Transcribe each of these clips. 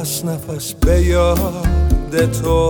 نفس نفس به یاد تو،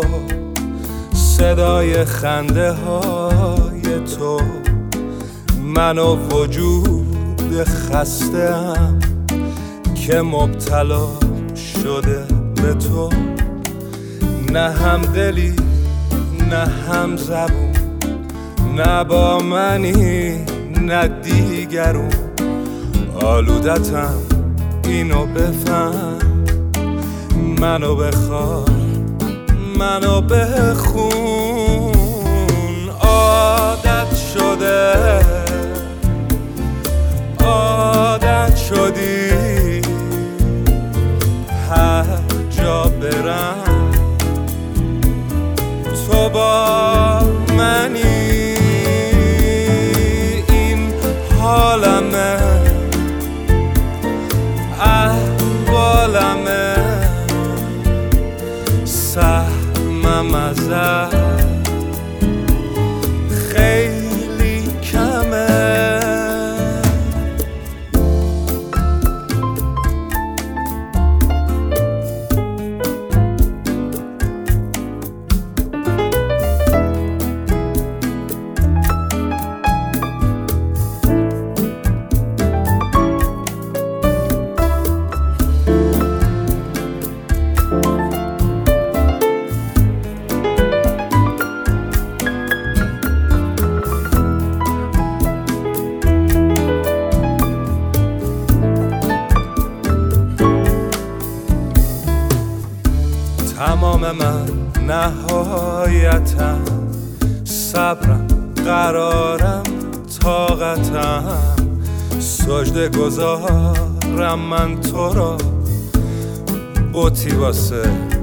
صدای خنده های تو، من و وجود خسته‌ام که مبتلا شده به تو. نه هم دلی نه هم زبون، نه با منی نه دیگرون. آلودتم اینو بفهم، منو بخواه منو بخون. عادت شده عادت شدی، هر جا برم تو با منی. این حالمه احوالمه، سهمم ازت خیلی کمه. تمام من نهایتم، صبرم قرارم طاقتم، سجده گذارم من تو را، بتی واسه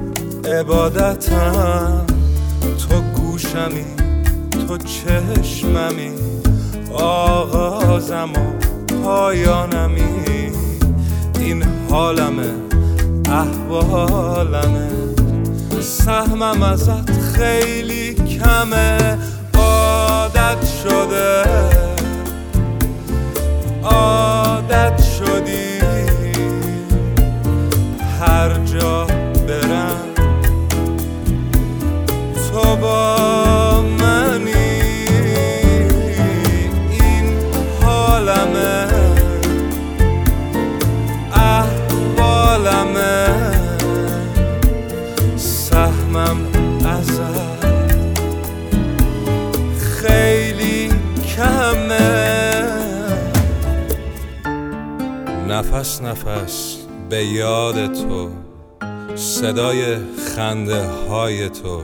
عبادتم. تو گوشمی تو چشممی، آغازم و پایانمی. این حالمه احوالمه، سهمم ازت خیلی کمه. عادت شده عادت شدی، هر جا برم تو با منی. این حالمه احوالمه، سهمم ازت خیلی کمه. نفس نفس به یاد تو، صدای خنده های تو،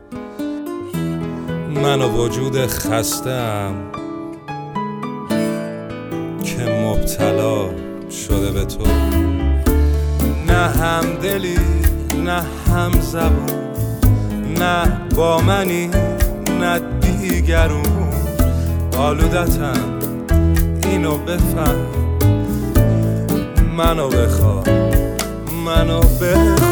من و وجود خسته‌ام که مبتلا شده به تو. نه هم دلی نه هم زبون، نه با منی نه دیگرون. آلودتم اینو بفهم، منو بخواه منو بخواه.